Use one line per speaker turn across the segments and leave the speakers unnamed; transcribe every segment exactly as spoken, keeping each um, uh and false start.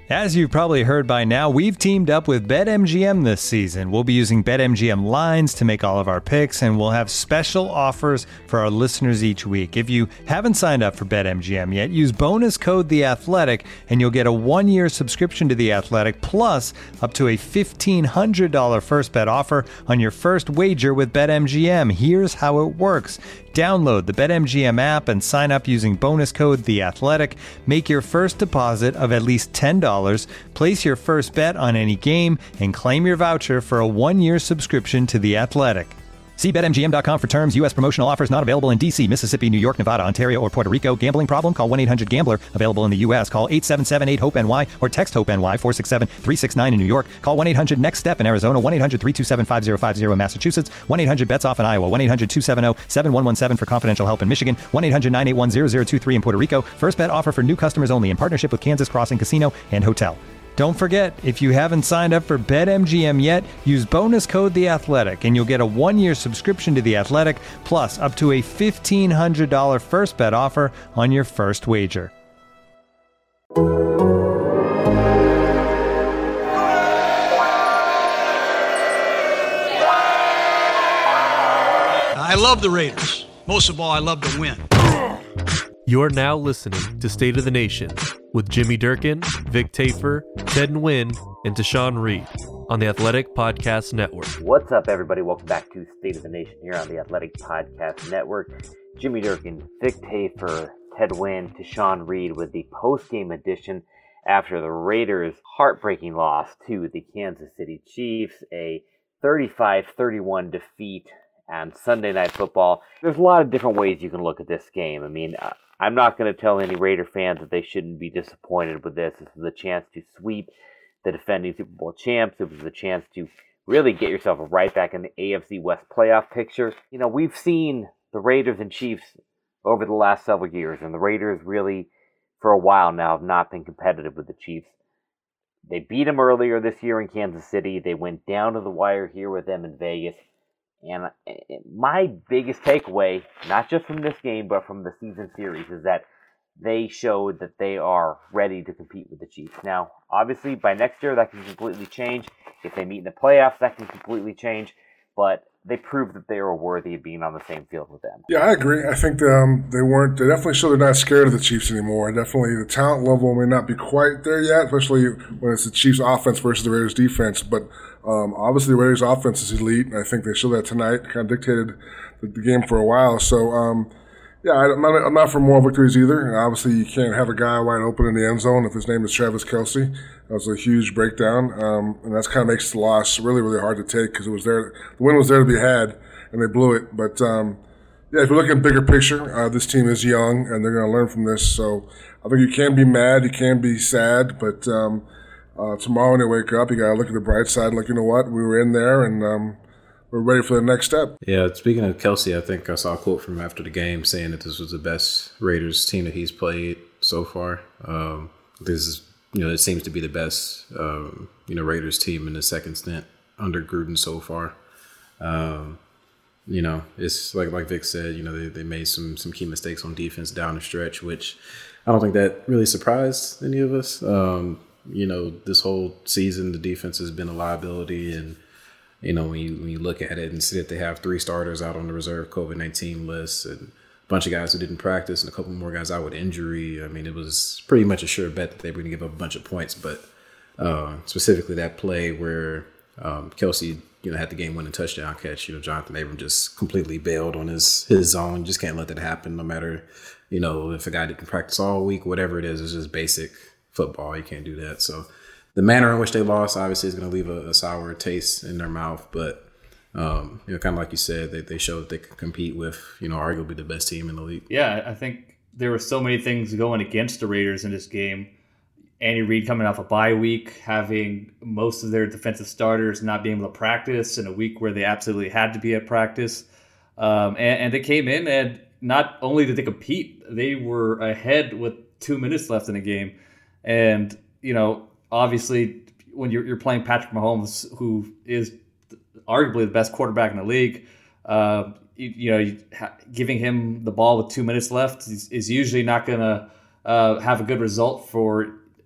As you've probably heard by now, we've teamed up with BetMGM this season. We'll be using BetMGM lines to make all of our picks, and we'll have special offers for our listeners each week. If you haven't signed up for BetMGM yet, use bonus code The Athletic, and you'll get a one-year subscription to The Athletic, plus up to a fifteen hundred dollars first bet offer on your first wager with BetMGM. Here's how it works. Download the BetMGM app and sign up using bonus code The Athletic. Make your first deposit of at least ten dollars. Place your first bet on any game and claim your voucher for a one-year subscription to The Athletic. See Bet M G M dot com for terms. U S promotional offers not available in D C, Mississippi, New York, Nevada, Ontario, or Puerto Rico. Gambling problem? Call one eight hundred gambler. Available in the U S. Call eight seven seven eight hope N Y or text HOPE-NY four six seven three six nine in New York. Call one eight hundred next step in Arizona. one eight hundred three two seven five zero five zero in Massachusetts. one eight hundred bets off in Iowa. one eight hundred two seven zero seven one one seven for confidential help in Michigan. one eight hundred nine eight one zero zero two three in Puerto Rico. First bet offer for new customers only in partnership with Kansas Crossing Casino and Hotel. Don't forget, if you haven't signed up for BetMGM yet, use bonus code The Athletic, and you'll get a one-year subscription to The Athletic, plus up to a fifteen hundred dollars first bet offer on your first wager.
I love the Raiders. Most of all, I love to win.
You're now listening to State of the Nation with Jimmy Durkin, Vic Tafur, Ted Nguyen, and Tashawn Reed on the Athletic Podcast Network.
What's up, everybody? Welcome back to State of the Nation here on the Athletic Podcast Network. Jimmy Durkin, Vic Tafur, Ted Nguyen, Tashawn Reed with the post-game edition after the Raiders' heartbreaking loss to the Kansas City Chiefs, a thirty-five thirty-one defeat on Sunday Night Football. There's a lot of different ways you can look at this game. I mean, uh, I'm not going to tell any Raider fans that they shouldn't be disappointed with this. This is a chance to sweep the defending Super Bowl champs. It was a chance to really get yourself right back in the A F C West playoff picture. You know, we've seen the Raiders and Chiefs over the last several years, and the Raiders really, for a while now, have not been competitive with the Chiefs. They beat them earlier this year in Kansas City. They went down to the wire here with them in Vegas. And my biggest takeaway, not just from this game, but from the season series, is that they showed that they are ready to compete with the Chiefs. Now, obviously, by next year, that can completely change. If they meet in the playoffs, that can completely change. But they proved that they were worthy of being on the same field with them.
Yeah, I agree. I think um, they weren't. They definitely show they're not scared of the Chiefs anymore. Definitely, the talent level may not be quite there yet, especially when it's the Chiefs' offense versus the Raiders' defense. But um, obviously, the Raiders' offense is elite, and I think they showed that tonight. Kind of dictated the, the game for a while. So, um, yeah, I'm not, I'm not for more victories either. And obviously, you can't have a guy wide open in the end zone if his name is Travis Kelce. That was a huge breakdown, um, and that's kind of makes the loss really, really hard to take because it was there. The win was there to be had, and they blew it. But um, yeah, if you're looking at bigger picture, uh, this team is young, and they're going to learn from this. So I think you can be mad, you can be sad, but um, uh, tomorrow when you wake up, you got to look at the bright side. Like, you know what, we were in there, and um, we're ready for the next step.
Yeah, speaking of Kelce, I think I saw a quote from him after the game saying that this was the best Raiders team that he's played so far. Um, this is. You know, it seems to be the best, um, you know, Raiders team in the second stint under Gruden so far. Um, you know, it's like like Vic said, you know, they, they made some some key mistakes on defense down the stretch, which I don't think that really surprised any of us. Um, you know, this whole season, the defense has been a liability. And, you know, when you, when you look at it and see that they have three starters out on the reserve COVID nineteen list and bunch of guys who didn't practice and a couple more guys out with injury. I mean, it was pretty much a sure bet that they were going to give up a bunch of points. But uh, specifically that play where um, Kelce, you know, had the game-winning touchdown catch, you know, Jonathan Abram just completely bailed on his his zone. Just can't let that happen no matter, you know, if a guy didn't practice all week, whatever it is. It's just basic football. You can't do that. So the manner in which they lost obviously is going to leave a, a sour taste in their mouth. But Um, you know, kind of like you said, they, they showed that they could compete with, you know, arguably the best team in the league.
Yeah, I think there were so many things going against the Raiders in this game. Andy Reid coming off a bye week, having most of their defensive starters not being able to practice in a week where they absolutely had to be at practice. Um, and, and they came in and not only did they compete, they were ahead with two minutes left in the game. And, you know, obviously when you're, you're playing Patrick Mahomes, who is arguably the best quarterback in the league, uh, you, you know, you ha- giving him the ball with two minutes left is, is usually not going to uh, have a good result for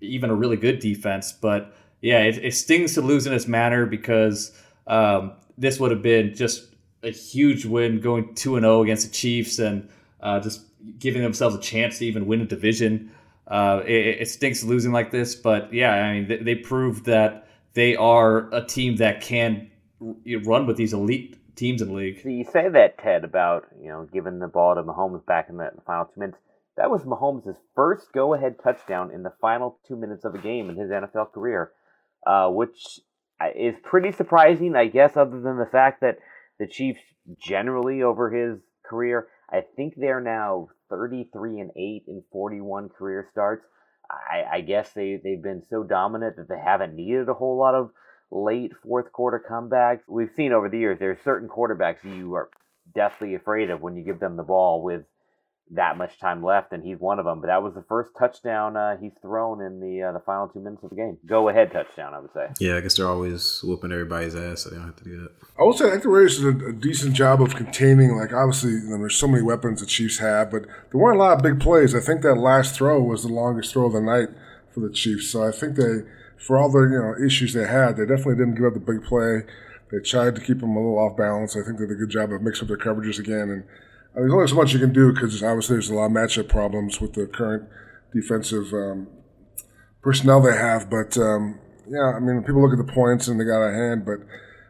even a really good defense. But yeah, it, it stings to lose in this manner because um, this would have been just a huge win, going two and oh against the Chiefs and uh, just giving themselves a chance to even win a division. Uh, it, it stinks losing like this, but yeah, I mean, they, they proved that they are a team that can run with these elite teams in the league.
So you say that, Ted, about, you know, giving the ball to Mahomes back in the final two minutes. That was Mahomes' first go-ahead touchdown in the final two minutes of a game in his N F L career, uh, which is pretty surprising, I guess, other than the fact that the Chiefs generally over his career, I think they're now thirty-three and eight in forty-one career starts. I, I guess they, they've been so dominant that they haven't needed a whole lot of late fourth quarter comebacks. We've seen over the years there's certain quarterbacks you are deathly afraid of when you give them the ball with that much time left, and he's one of them. But that was the first touchdown uh, he's thrown in the uh, the final two minutes of the game. Go ahead touchdown, I would say.
Yeah, I guess they're always whooping everybody's ass, so they don't have to do that.
I would say I think the Raiders did a, a decent job of containing. Like obviously, you know, there's so many weapons the Chiefs have, but there weren't a lot of big plays. I think that last throw was the longest throw of the night for the Chiefs. So I think they, for all the you know issues they had, they definitely didn't give up the big play. They tried to keep them a little off balance. I think they did a good job of mixing up their coverages again. And I mean, there's only so much you can do because obviously there's a lot of matchup problems with the current defensive um, personnel they have. But um, yeah, I mean, people look at the points and they got a hand, but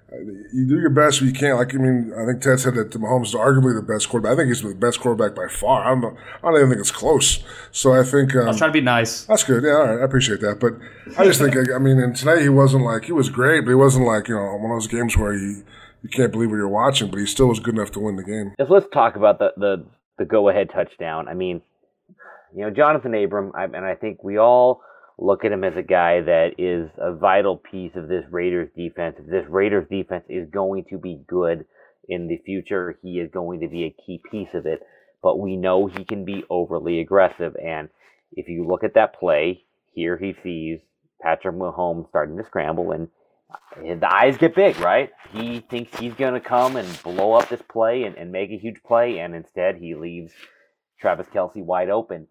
you do your best when you can't. Like, I mean, I think Ted said that Mahomes is arguably the best quarterback. I think he's the best quarterback by far. I don't know. I don't even think it's close. So I think um,
I was trying to be nice.
That's good. Yeah, all right. I appreciate that. But I just think, I mean, and tonight he wasn't like, he was great, but he wasn't like, you know, one of those games where you, you can't believe what you're watching, but he still was good enough to win the game.
Just let's talk about the, the, the go-ahead touchdown. I mean, you know, Jonathan Abram, I, and I think we all look at him as a guy that is a vital piece of this Raiders defense. If this Raiders defense is going to be good in the future, he is going to be a key piece of it. But we know he can be overly aggressive. And if you look at that play, here he sees Patrick Mahomes starting to scramble, and the eyes get big, right? He thinks he's going to come and blow up this play and, and make a huge play, and instead he leaves Travis Kelce wide open.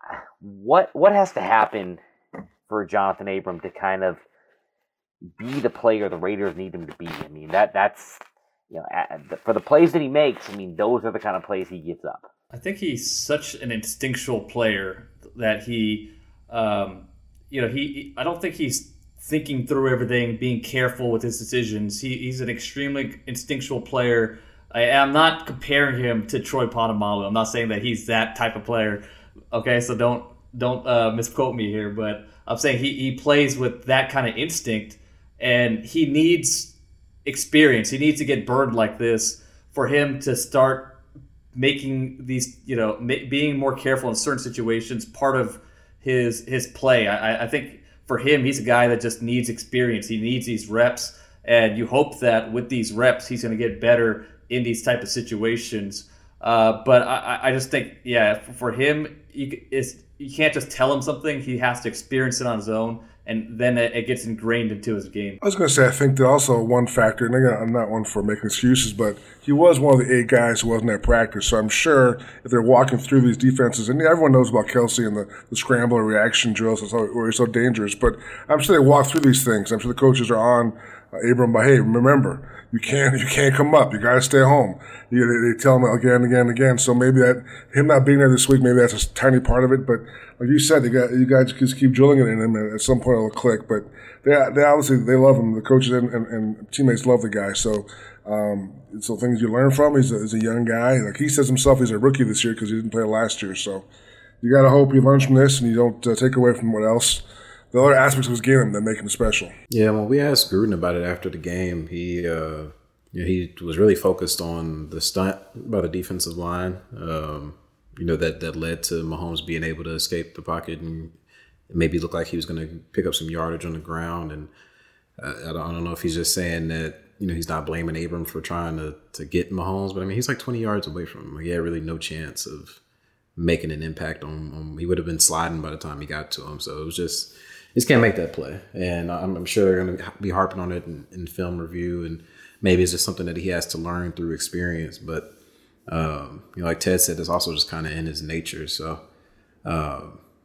What what has to happen for Jonathan Abram to kind of be the player the Raiders need him to be? I mean, that that's, you know, for the plays that he makes, I mean, those are the kind of plays he gives up.
I think he's such an instinctual player that he, um, you know, he, I don't think he's thinking through everything, being careful with his decisions. He, he's an extremely instinctual player. I am not comparing him to Troy Polamalu. I'm not saying that he's that type of player. Okay, so don't don't uh, misquote me here, but I'm saying he, he plays with that kind of instinct, and he needs experience. He needs to get burned like this for him to start making these, you know, ma- being more careful in certain situations part of his his play. I, I think for him, he's a guy that just needs experience. He needs these reps, and you hope that with these reps, he's going to get better in these type of situations. Uh, but I, I just think, yeah, for him, you, it's, you can't just tell him something. He has to experience it on his own, and then it, it gets ingrained into his game.
I was going to say, I think that also one factor, and again, I'm not one for making excuses, but he was one of the eight guys who wasn't at practice. So I'm sure if they're walking through these defenses, and everyone knows about Kelce and the, the scramble and reaction drills, that's how, where he's so dangerous. But I'm sure they walk through these things. I'm sure the coaches are on uh, Abram, but hey, remember, you can't you can't come up. You got to stay home. You, they, they tell him again and again and again. So maybe that him not being there this week, maybe that's a tiny part of it. But like you said, you got you guys just keep drilling it in him, and at some point it'll click. But they they obviously they love him. The coaches and, and, and teammates love the guy. So um, so things you learn from. He's a, he's a young guy. Like he says himself, he's a rookie this year because he didn't play last year. So you got to hope he learns from this and you don't uh, take away from what else. The other aspects of his game that make him special.
Yeah, when we asked Gruden about it after the game, he uh, you know, he was really focused on the stunt by the defensive line. Um, you know, that, that led to Mahomes being able to escape the pocket and maybe look like he was going to pick up some yardage on the ground. And uh, I, don't, I don't know if he's just saying that, you know, he's not blaming Abram for trying to, to get Mahomes, but I mean, he's like twenty yards away from him. Like, he had really no chance of making an impact on him. He would have been sliding by the time he got to him. So it was just, he just can't make that play. And I'm, I'm sure they're going to be harping on it in, in film review. And maybe it's just something that he has to learn through experience. But, um, you know, like Ted said, it's also just kind of in his nature. So, um,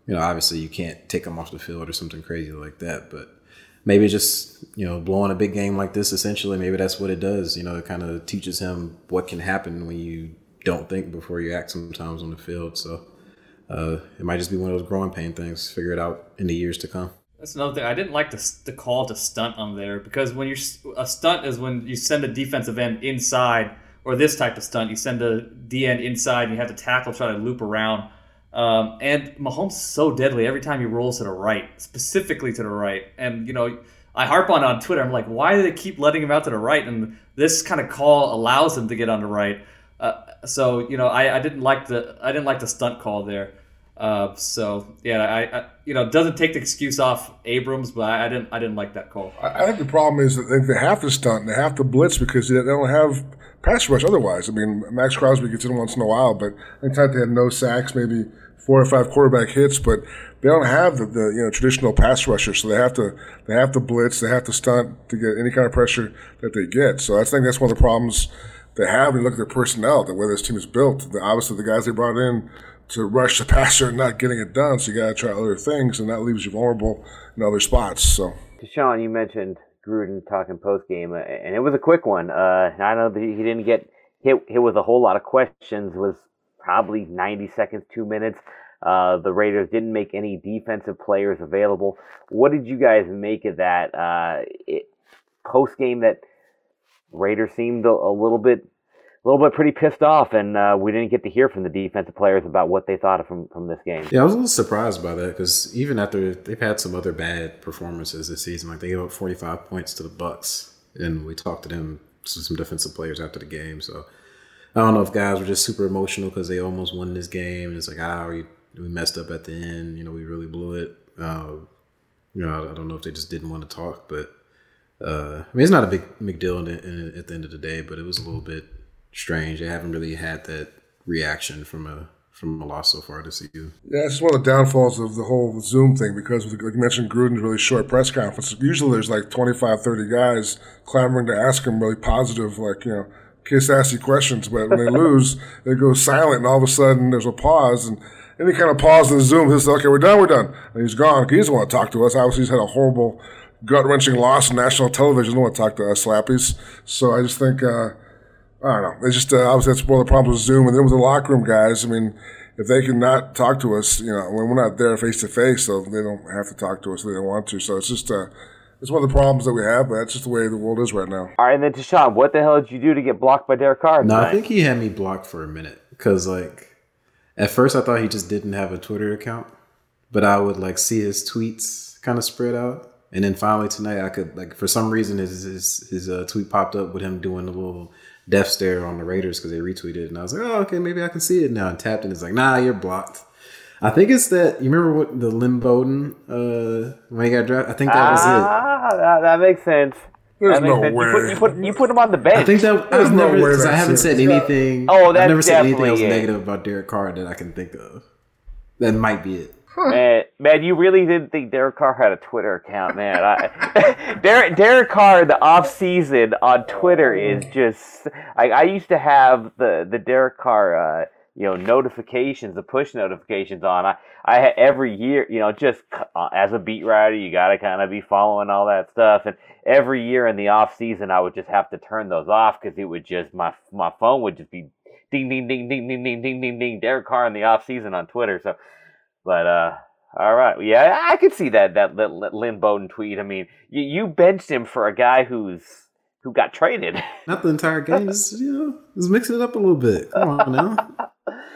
you know, obviously you can't take him off the field or something crazy like that, but maybe just, you know, blowing a big game like this, essentially, maybe that's what it does. You know, it kind of teaches him what can happen when you don't think before you act sometimes on the field. So uh, it might just be one of those growing pain things. Figure it out in the years to come.
That's another thing. I didn't like the, the call to stunt on there, because when you're a stunt is when you send a defensive end inside, or this type of stunt, you send a D end inside and you have to tackle, try to loop around. Um, and Mahomes is so deadly every time he rolls to the right, specifically to the right. And, you know, I harp on it on Twitter. I'm like, why do they keep letting him out to the right? And this kind of call allows him to get on the right. Uh, so, you know, I, I didn't like the I didn't like the stunt call there. Uh, so yeah, I, I you know, it doesn't take the excuse off Abrams, but I, I didn't I didn't like that call.
I, I think the problem is that they, they have to stunt and they have to blitz because they, they don't have pass rush otherwise. I mean, Max Crosby gets in once in a while, but anytime they have no sacks, maybe four or five quarterback hits, but they don't have the, the you know traditional pass rushers, so they have to they have to blitz, they have to stunt to get any kind of pressure that they get. So I think that's one of the problems they have when you look at their personnel, the way this team is built. The, obviously, the guys they brought in to rush the passer and not getting it done, so you got to try other things, and that leaves you vulnerable in other spots. So,
Deshaun, you mentioned Gruden talking post game, and it was a quick one. Uh, I know that he didn't get hit, hit with a whole lot of questions. It was probably ninety seconds, two minutes. Uh, the Raiders didn't make any defensive players available. What did you guys make of that uh, post game? That Raiders seemed a, a little bit. A little bit pretty pissed off, and uh, we didn't get to hear from the defensive players about what they thought of from, from this game.
Yeah, I was a little surprised by that because even after they've had some other bad performances this season, like they gave up forty-five points to the Bucs, and we talked to them, to some defensive players after the game. So I don't know if guys were just super emotional because they almost won this game. And it's like, ah, we, we messed up at the end. You know, we really blew it. Uh, you know, I, I don't know if they just didn't want to talk, but uh, I mean, it's not a big, big deal in, in, at the end of the day, but it was a little bit strange. They haven't really had that reaction from a from a loss so far this season.
Yeah, it's one of the downfalls of the whole Zoom thing because, like you mentioned, Gruden's really short press conference. Usually there's like twenty-five, thirty guys clamoring to ask him really positive, like, you know, kiss assy questions. But when they lose, they go silent, and all of a sudden there's a pause. And any kind of pause in the Zoom, he'll say, okay, we're done, we're done. And he's gone. He doesn't want to talk to us. Obviously, he's had a horrible, gut-wrenching loss on national television. He doesn't want to talk to us slappies. So I just think uh, – I don't know. It's just uh, obviously that's one of the problems with Zoom, and then with the locker room guys. I mean, if they can not talk to us, you know, when we're not there face to face, so they don't have to talk to us. They don't want to. So it's just uh, it's one of the problems that we have. But that's just the way the world is right now.
All right, and then Deshaun, what the hell did you do to get blocked by Derek Carr?
No, I think he had me blocked for a minute because, like, at first I thought he just didn't have a Twitter account, but I would like see his tweets kind of spread out, and then finally tonight I could like for some reason his his, his uh, tweet popped up with him doing a little death stare on the Raiders because they retweeted it, and I was like, oh, okay, maybe I can see it now. And tapped, and it's like, nah, you're blocked. I think it's that, you remember what the Lynn Bowden, uh, when he got drafted? I think that was
ah,
it.
That, that makes sense.
There's
that makes
no
sense.
way.
You put, you, put, you put him on the bench.
I think that,
There's
I've
no
never,
way
because I
that's
haven't
it.
said anything,
Oh, that's
I've never said anything else
definitely it.
negative about Derek Carr that I can think of. That might be it.
Man, man, you really didn't think Derek Carr had a Twitter account, man. I, Derek, Derek Carr, the off season on Twitter is just. I, I used to have the the Derek Carr, uh, you know, notifications, the push notifications on. I, I had every year, you know, just uh, as a beat writer, you got to kind of be following all that stuff. And every year in the off season, I would just have to turn those off because it would just my my phone would just be ding ding ding ding ding ding ding ding ding. Derek Carr in the off season on Twitter, so. But, uh, all right. Yeah, I could see that, that, that Lynn Bowden tweet. I mean, you, you benched him for a guy who's who got traded.
Not the entire game. Just, you know, just mixing it up a little bit. Come on now.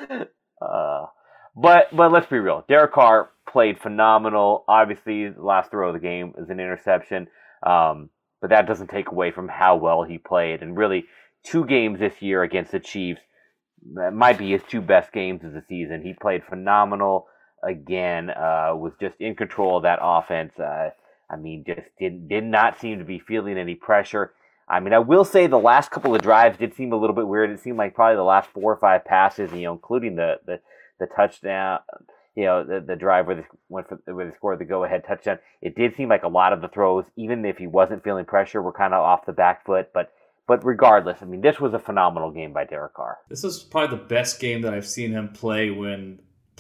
uh, but, but let's be real. Derek Carr played phenomenal. Obviously, the last throw of the game is an interception. Um, but that doesn't take away from how well he played. And really, two games this year against the Chiefs, that might be his two best games of the season. He played phenomenal. Again, uh, was just in control of that offense. Uh, I mean, just did did not seem to be feeling any pressure. I mean, I will say the last couple of drives did seem a little bit weird. It seemed like probably the last four or five passes, you know, including the the, the touchdown, you know, the, the drive where they went for where they scored the go ahead touchdown. It did seem like a lot of the throws, even if he wasn't feeling pressure, were kind of off the back foot. But but regardless, I mean, this was a phenomenal game by Derek Carr.
This is probably the best game that I've seen him play when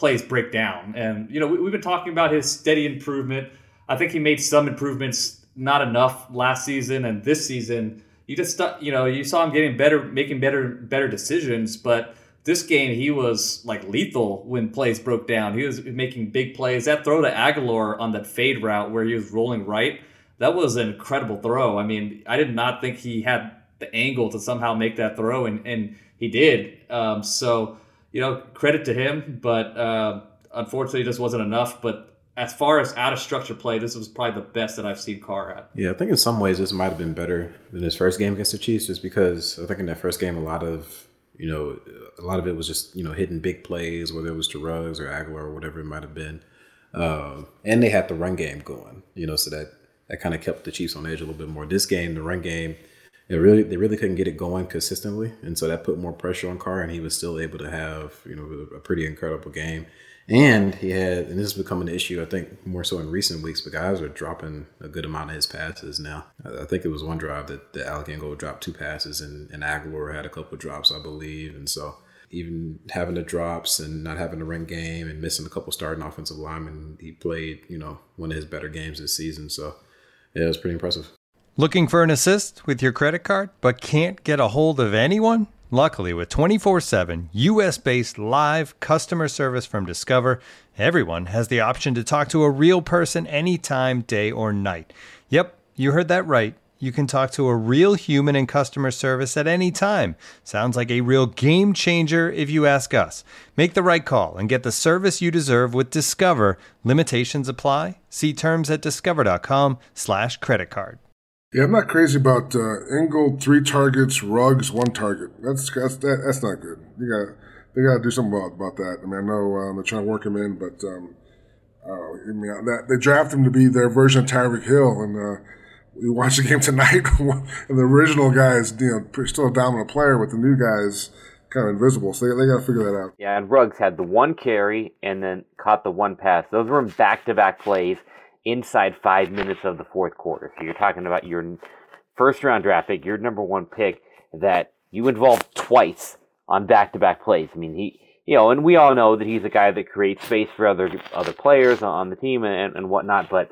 plays break down. And, you know, we, we've been talking about his steady improvement. I think he made some improvements, not enough last season, and this season, you just, you know, you saw him getting better, making better, better decisions. But this game, he was like lethal when plays broke down. He was making big plays. That throw to Aguilar on that fade route where he was rolling right, that was an incredible throw. I mean, I did not think he had the angle to somehow make that throw, and, and he did. Um, so, you know, credit to him, but uh, unfortunately, it just wasn't enough. But as far as out of structure play, this was probably the best that I've seen Carr at.
Yeah, I think in some ways this might have been better than his first game against the Chiefs, just because I think in that first game, a lot of, you know, a lot of it was just, you know, hitting big plays, whether it was to Ruggs or Aguilar or whatever it might have been. Um, and they had the run game going, you know, so that, that kind of kept the Chiefs on edge a little bit more. This game, the run game, it really they really couldn't get it going consistently, and so that put more pressure on Carr, and he was still able to have, you know, a pretty incredible game. And he had, and this is becoming an issue, I think, more so in recent weeks, but guys are dropping a good amount of his passes now. I think it was one drive that, that Alec Ingold dropped two passes, and, and Aguilar had a couple of drops, I believe. And so even having the drops and not having the run game and missing a couple starting offensive linemen, he played, you know, one of his better games this season. So, yeah, it was pretty impressive.
Looking for an assist with your credit card, but can't get a hold of anyone? Luckily, with twenty-four seven U S-based live customer service from Discover, everyone has the option to talk to a real person anytime, day or night. Yep, you heard that right. You can talk to a real human in customer service at any time. Sounds like a real game changer if you ask us. Make the right call and get the service you deserve with Discover. Limitations apply. See terms at discover.com slash credit card.
Yeah, I'm not crazy about uh, Ingold, three targets, Ruggs, one target. That's that's that, that's not good. You got they got to do something about, about that. I mean, I know um, they're trying to work him in, but um, uh, I mean, that, they draft him to be their version of Tyreek Hill, and uh, we watched the game tonight, and the original guy is, you know, still a dominant player, but the new guy is kind of invisible. So they they got to figure that out.
Yeah, and Ruggs had the one carry and then caught the one pass. Those were in back-to-back plays inside five minutes of the fourth quarter. So you're talking about your first round draft pick, your number one pick, that you involved twice on back-to-back plays. I mean, he, you know, and we all know that he's a guy that creates space for other other players on the team and, and whatnot. But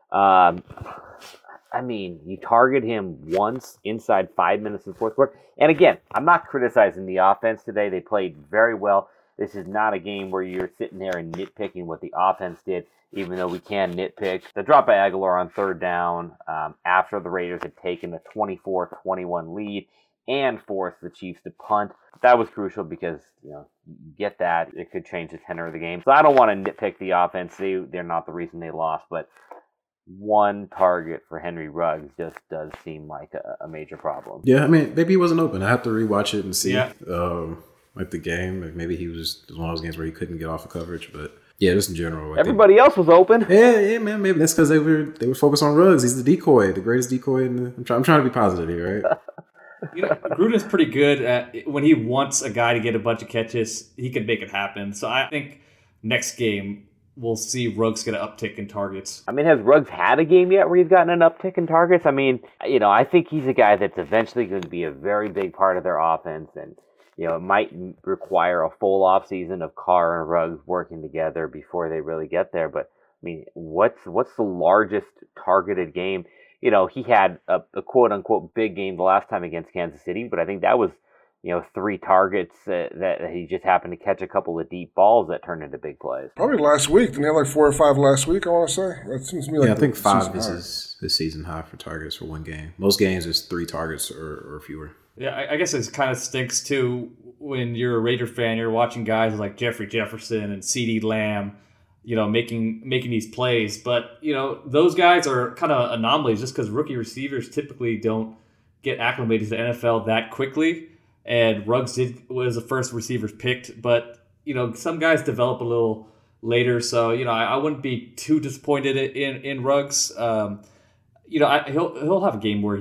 um, I mean, you target him once inside five minutes in the fourth quarter. And again, I'm not criticizing the offense today. They played very well. This is not a game where you're sitting there and nitpicking what the offense did, even though we can nitpick. The drop by Aguilar on third down um, after the Raiders had taken a twenty-four twenty-one lead and forced the Chiefs to punt. That was crucial because, you know, you get that. It could change the tenor of the game. So I don't want to nitpick the offense. They, they're not the reason they lost, but one target for Henry Ruggs just does seem like a, a major problem.
Yeah, I mean, maybe he wasn't open. I have to rewatch it and see.
Yeah.
Um, like the game, like maybe he was, it was one of those games where he couldn't get off of coverage, but yeah, just in general. I
Everybody
think.
else was open.
Yeah, yeah, man. Maybe that's because they were they were focused on Ruggs. He's the decoy, the greatest decoy. In the, I'm, try, I'm trying to be positive here, right?
You know, Gruden's pretty good at when he wants a guy to get a bunch of catches, he can make it happen. So I think next game we'll see Ruggs get an uptick in targets.
I mean, has Ruggs had a game yet where he's gotten an uptick in targets? I mean, you know, I think he's a guy that's eventually going to be a very big part of their offense, and you know, it might require a full offseason of Carr and Ruggs working together before they really get there. But I mean, what's what's the largest targeted game? You know, he had a, a quote unquote big game the last time against Kansas City, but I think that was, you know, three targets uh, that he just happened to catch a couple of deep balls that turned into big plays.
Probably last week. Didn't he have like four or five last week, I want to say? That seems to me like
yeah, I think five is
high.
his, his season high for targets for one game. Most games is three targets or, or fewer.
Yeah, I, I guess it kind of stinks too when you're a Raider fan. You're watching guys like Jeffrey Jefferson and CeeDee Lamb, you know, making making these plays. But you know, those guys are kind of anomalies just because rookie receivers typically don't get acclimated to the N F L that quickly. And Ruggs did was the first receivers picked, but you know, some guys develop a little later. So you know, I, I wouldn't be too disappointed in in Ruggs. Um, you know, I, he'll he'll have a game where he.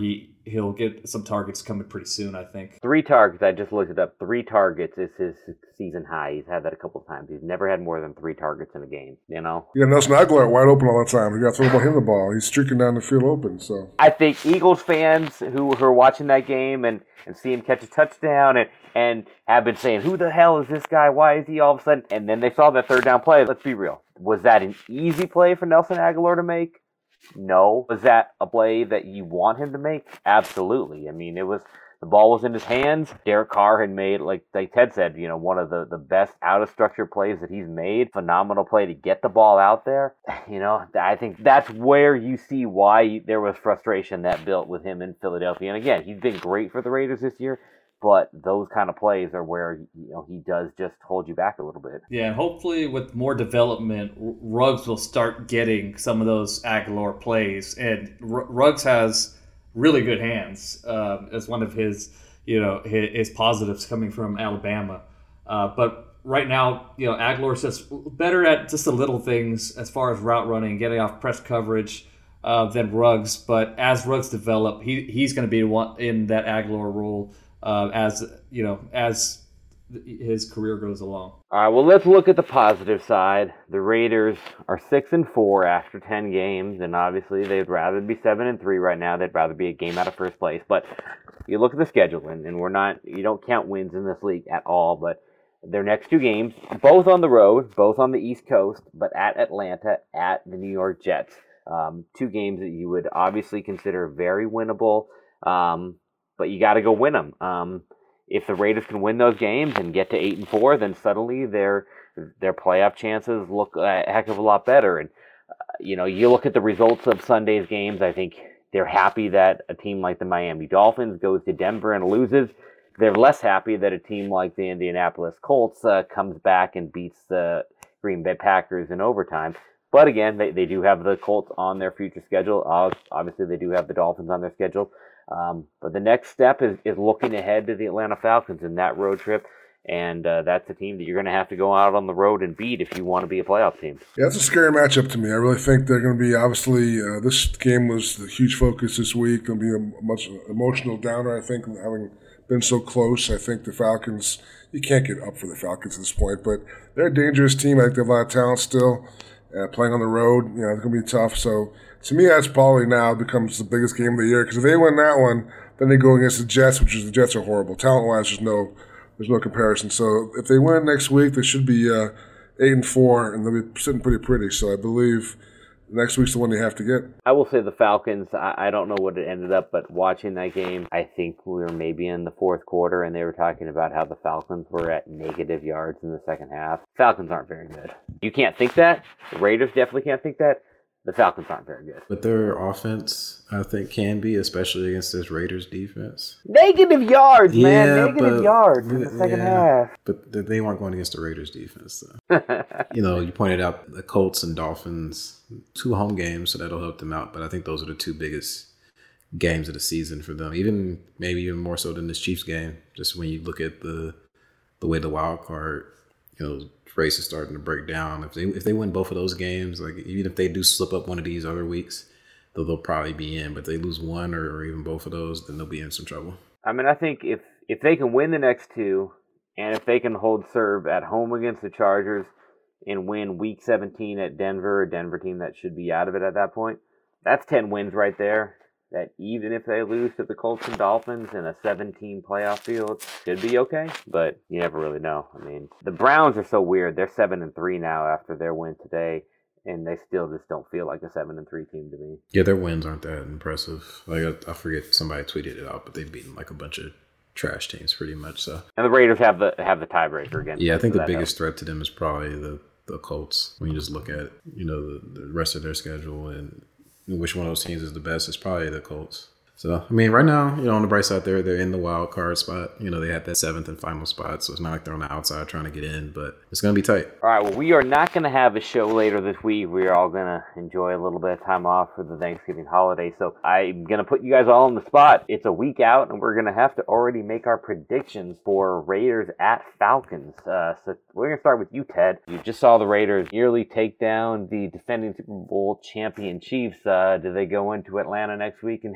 he'll get some targets coming pretty soon, I think.
Three targets. I just looked it up. Three targets is his season high. He's had that a couple of times. He's never had more than three targets in a game, you know?
Yeah, Nelson Aguilar wide open all the time. You got to throw him the ball. He's streaking down the field open. So
I think Eagles fans who, who are watching that game and, and see him catch a touchdown and, and have been saying, who the hell is this guy? Why is he all of a sudden? And then they saw that third down play. Let's be real. Was that an easy play for Nelson Aguilar to make? No. Was that a play that you want him to make? Absolutely. I mean, it was the ball was in his hands. Derek Carr had made, like, like Ted said, you know, one of the, the best out-of-structure plays that he's made. Phenomenal play to get the ball out there. You know, I think that's where you see why there was frustration that built with him in Philadelphia. And again, he's been great for the Raiders this year. But those kind of plays are where, you know, he does just hold you back a little bit.
Yeah, and hopefully with more development, Ruggs will start getting some of those Aguilar plays. And R- Ruggs has really good hands uh, as one of his, you know, his, his positives coming from Alabama. Uh, but right now, you know, Aguilar's just better at just the little things as far as route running, getting off press coverage uh, than Ruggs. But as Ruggs develop, he he's going to be one in that Aguilar role. Uh, as you know, as his career goes along.
All right, well, let's look at the positive side. The Raiders are six and four after ten games, and obviously they'd rather be seven and three right now. They'd rather be a game out of first place. But you look at the schedule, and, and we're not, you don't count wins in this league at all. But their next two games, both on the road, both on the East Coast, but at Atlanta, at the New York Jets. Um, two games that you would obviously consider very winnable. Um, But you got to go win them. Um, if the Raiders can win those games and get to eight and four, then suddenly their their playoff chances look a heck of a lot better. And uh, you know, you look at the results of Sunday's games. I think they're happy that a team like the Miami Dolphins goes to Denver and loses. They're less happy that a team like the Indianapolis Colts uh, comes back and beats the Green Bay Packers in overtime. But again, they, they do have the Colts on their future schedule. Uh, obviously, they do have the Dolphins on their schedule. Um, but the next step is, is looking ahead to the Atlanta Falcons in that road trip. And uh, that's a team that you're going to have to go out on the road and beat if you want to be a playoff team.
Yeah, it's a scary matchup to me. I really think they're going to be, obviously, uh, this game was the huge focus this week. There'll be a much emotional downer, I think, having been so close. I think the Falcons, you can't get up for the Falcons at this point, but they're a dangerous team. I think they have a lot of talent still. Uh, playing on the road, you know, it's going to be tough. So to me, that's probably now becomes the biggest game of the year, because if they win that one, then they go against the Jets, which is the Jets are horrible. Talent-wise, there's no there's no comparison. So if they win next week, they should be uh, eight and four, and they'll be sitting pretty pretty. So I believe next week's the one they have to get.
I will say the Falcons, I, I don't know what it ended up, but watching that game, I think we were maybe in the fourth quarter, and they were talking about how the Falcons were at negative yards in the second half. Falcons aren't very good. You can't think that. The Raiders definitely can't think that. The Falcons aren't very good.
But their offense, I think, can be, especially against this Raiders defense.
Negative yards, man.
Yeah,
Negative
but,
yards in the second
yeah,
half.
But they weren't going against the Raiders defense. So. You know, you pointed out the Colts and Dolphins, two home games, so that'll help them out. But I think those are the two biggest games of the season for them. Even maybe even more so than this Chiefs game. Just when you look at the the way the wild card, you know, race is starting to break down. If they if they win both of those games, like even if they do slip up one of these other weeks, they'll, they'll probably be in. But if they lose one or, or even both of those, then they'll be in some trouble.
I mean, I think if if they can win the next two, and if they can hold serve at home against the Chargers and win Week seventeen at Denver, a Denver team that should be out of it at that point, that's ten wins right there. That even if they lose to the Colts and Dolphins in a seven-team playoff field, should be okay, but you never really know. I mean, the Browns are so weird. They're seven and three now after their win today, and they still just don't feel like a seven and three team to me.
Yeah, their wins aren't that impressive. Like I, I forget somebody tweeted it out, but they've beaten like a bunch of trash teams pretty much. So,
and the Raiders have the have the tiebreaker again.
Yeah, I think the biggest helps. threat to them is probably the the Colts. When you just look at you know the, the rest of their schedule and which one of those teams is the best, it's probably the Colts. So, I mean, right now, you know, on the bright side there, they're in the wild card spot. You know, they had that seventh and final spot, so it's not like they're on the outside trying to get in, but it's going to be tight.
All right, well, we are not going to have a show later this week. We are all going to enjoy a little bit of time off for the Thanksgiving holiday, so I'm going to put you guys all on the spot. It's a week out, and we're going to have to already make our predictions for Raiders at Falcons. Uh, so we're going to start with you, Ted. You just saw the Raiders nearly take down the defending Super Bowl champion Chiefs. Uh, do they go into Atlanta next week and handle business?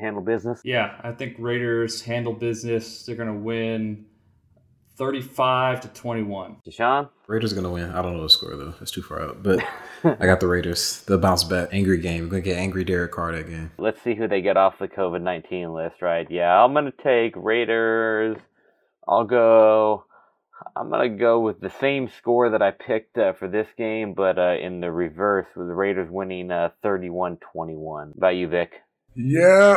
business?
Yeah, I think Raiders handle business. They're going to win thirty-five to twenty-one.
Deshaun?
Raiders are going to win. I don't know the score, though. That's too far out. But I got the Raiders. They'll bounce back. Angry game. We're going to get angry Derek Carr that game.
Let's see who they get off the COVID nineteen list, right? Yeah, I'm going to take Raiders. I'll go... I'm going to go with the same score that I picked uh, for this game, but uh, in the reverse, with the Raiders winning uh, thirty-one twenty-one. What about you, Vic?
Yeah,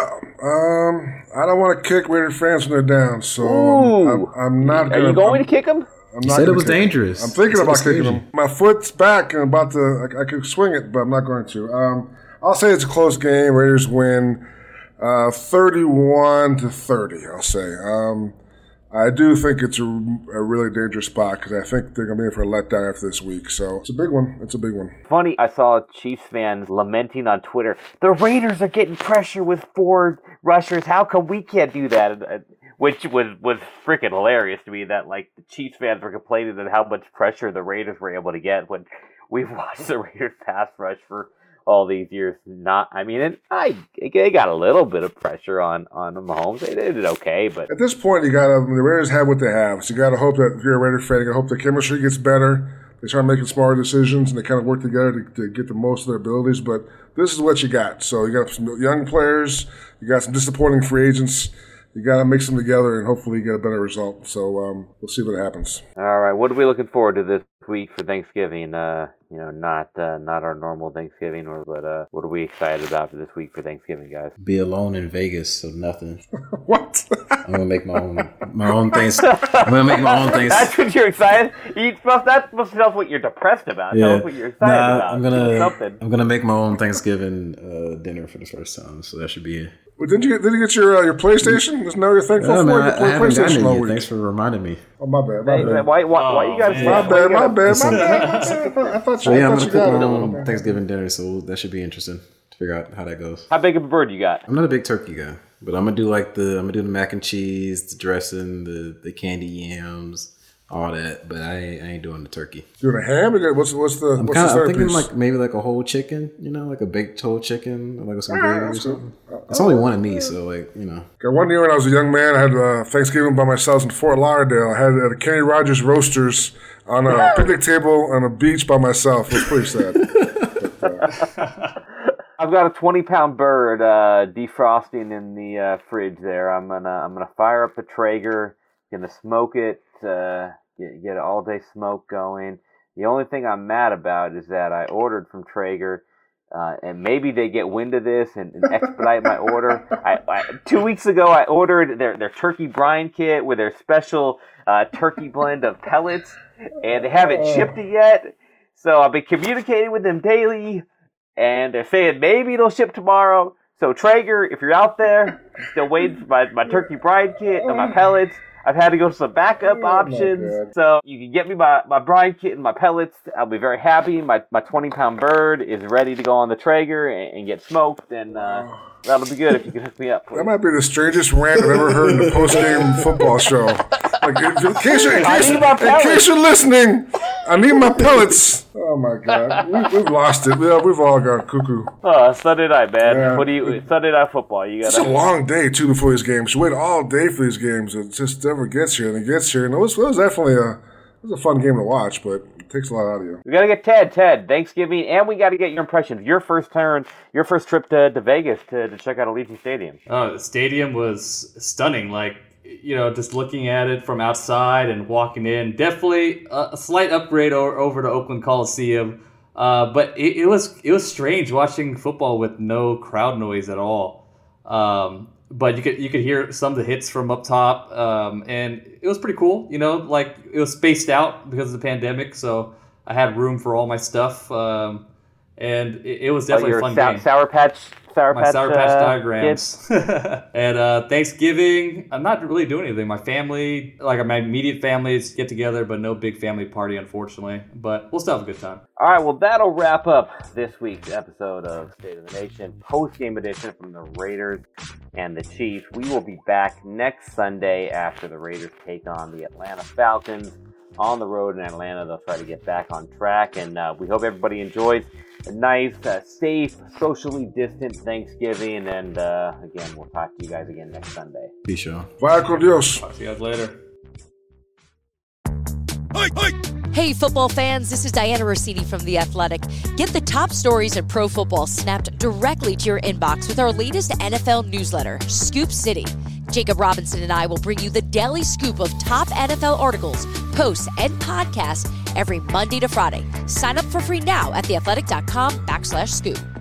um, I don't want to kick Raider fans when they're down, so I'm, I'm, I'm not going to...
Are you going
I'm,
to kick them?
I'm
You
not
said it
gonna
was
kick 'em.
dangerous.
I'm thinking
You said
about
it's
kicking
crazy.
them. My foot's back and about to... I, I could swing it, but I'm not going to. Um, I'll say it's a close game. Raiders win uh, thirty-one to thirty, I'll say. Um, I do think it's a, a really dangerous spot because I think they're going to be in for a letdown after this week. So it's a big one. It's a big one.
Funny, I saw Chiefs fans lamenting on Twitter, the Raiders are getting pressure with four rushers. How come we can't do that? Which was, was freaking hilarious to me that, like, the Chiefs fans were complaining at how much pressure the Raiders were able to get when we've watched the Raiders pass rush for all these years. Not, I mean, it, I they got a little bit of pressure on on Mahomes. They did it okay, but
At this point, you got to, the Raiders have what they have. So you got to hope that if you're a Raider fan, you got to hope the chemistry gets better. They start making smarter decisions and they kind of work together to, to get the most of their abilities. But this is what you got. So you got some young players, you got some disappointing free agents. You got to mix them together and hopefully get a better result. So um, we'll see what happens.
all right. What are we looking forward to this week for Thanksgiving? Uh, you know, not uh, not our normal Thanksgiving, or but uh, what are we excited about for this week for Thanksgiving, guys?
Be alone in Vegas, so nothing.
What?
I'm gonna make my own my own things. I'm gonna make my own things.
That's what you're excited. You must that must tell us what you're depressed about. Tell us what you're excited
Nah,
about.
I'm gonna
something.
I'm gonna make my own Thanksgiving uh, dinner for the first time, so that should be it.
Well, didn't you get, did you get your uh, your PlayStation? Isn't that what you're thankful
Oh,
for?
man,
You
I,
play
I haven't
PlayStation
gotten it
all
yet.
week.
Thanks for reminding me.
Oh, my bad. My
Hey,
bad.
why, why, why
Oh,
you gotta
man.
say
My
that? Why
bad,
you
my
gotta-
bad, my bad. I thought, I thought
So
you,
yeah,
I
I'm
thought
gonna
you
cook
got
my
it.
own Thanksgiving dinner, so that should be interesting to figure out how that goes.
How big of a bird you got?
I'm not a big turkey guy, but I'm gonna do like the I'm gonna do the mac and cheese, the dressing, the the candy yams, all that. But I ain't, I ain't doing the turkey.
Doing a ham? Again? What's what's the
I'm
what's
kind
the
of
third
thinking
piece?
like maybe like a whole chicken, you know, like a baked whole chicken, or like with some
Yeah,
gravy or
that's
something.
good.
It's only one of me, so like you know.
Got one year when I was a young man, I had uh, Thanksgiving by myself in Fort Lauderdale. I had it at a Kenny Rogers Roasters on a picnic table on a beach by myself. It was pretty sad. But, uh,
I've got a twenty pound bird uh, defrosting in the uh, fridge there. I'm gonna I'm gonna fire up the Traeger, gonna smoke it, uh, get, get an all day smoke going. The only thing I'm mad about is that I ordered from Traeger, uh, and maybe they get wind of this and, and expedite my order. I, I, two weeks ago, I ordered their, their turkey brine kit with their special uh, turkey blend of pellets, and they haven't shipped it yet. So I've been communicating with them daily. And they're saying maybe they'll ship tomorrow. So Traeger, if you're out there, I'm still waiting for my, my turkey brine kit and my pellets. I've had to go to some backup
Oh,
options.
God.
So you can get me my, my brine kit and my pellets. I'll be very happy. My my twenty pound bird is ready to go on the Traeger and, and get smoked. And uh, that'll be good if you can hook me up, please.
that might be the strangest rant I've ever heard in a post-game football show. Like, in, in, case, you're, in,
I
case,
need my
in
pellets.
case you're listening, I need my pellets. Oh, my God. We, we've lost it. Yeah, we've all gone cuckoo.
Oh, Sunday night, man.
Yeah.
What do you Sunday night football? You
It's a
got
long day, too, before these games. You wait all day for these games. It just never gets here, and it gets here. And it was, it was definitely a, it was a fun game to watch, but it takes a lot out of you.
We gotta get Ted, Ted, Thanksgiving, and we gotta get your impressions. Your first turn, your first trip to, to Vegas to, to check out Allegiant Stadium.
Oh, the stadium was stunning. Like, you know, just looking at it from outside and walking in, definitely a, a slight upgrade over, over to Oakland Coliseum. Uh, but it, it was it was strange watching football with no crowd noise at all. Um, but you could you could hear some of the hits from up top, um, and it was pretty cool. You know, like it was spaced out because of the pandemic, so I had room for all my stuff. Um, and it, it was definitely
oh, your
a fun
sou-
game.
Sour Patch, Sour
My
Patch,
Sour Patch
uh,
diagrams. And uh, Thanksgiving, I'm not really doing anything. My family, like my immediate families, get together, but no big family party, unfortunately. But we'll still have a good time.
All right, well, that'll wrap up this week's episode of State of the Nation, post-game edition from the Raiders and the Chiefs. We will be back next Sunday after the Raiders take on the Atlanta Falcons on the road in Atlanta. They'll try to get back on track, and uh, we hope everybody enjoys a nice, uh, safe, socially distant Thanksgiving. And uh, again, we'll talk to you guys again next Sunday.
Peace, y'all.
Vaya con Dios.
Talk to you guys later.
Hey, football fans, this is Diana Rossini from The Athletic. Get the top stories in pro football snapped directly to your inbox with our latest N F L newsletter, Scoop City. Jacob Robinson and I will bring you the daily scoop of top N F L articles, posts, and podcasts every Monday to Friday. Sign up for free now at theathletic.com backslash scoop.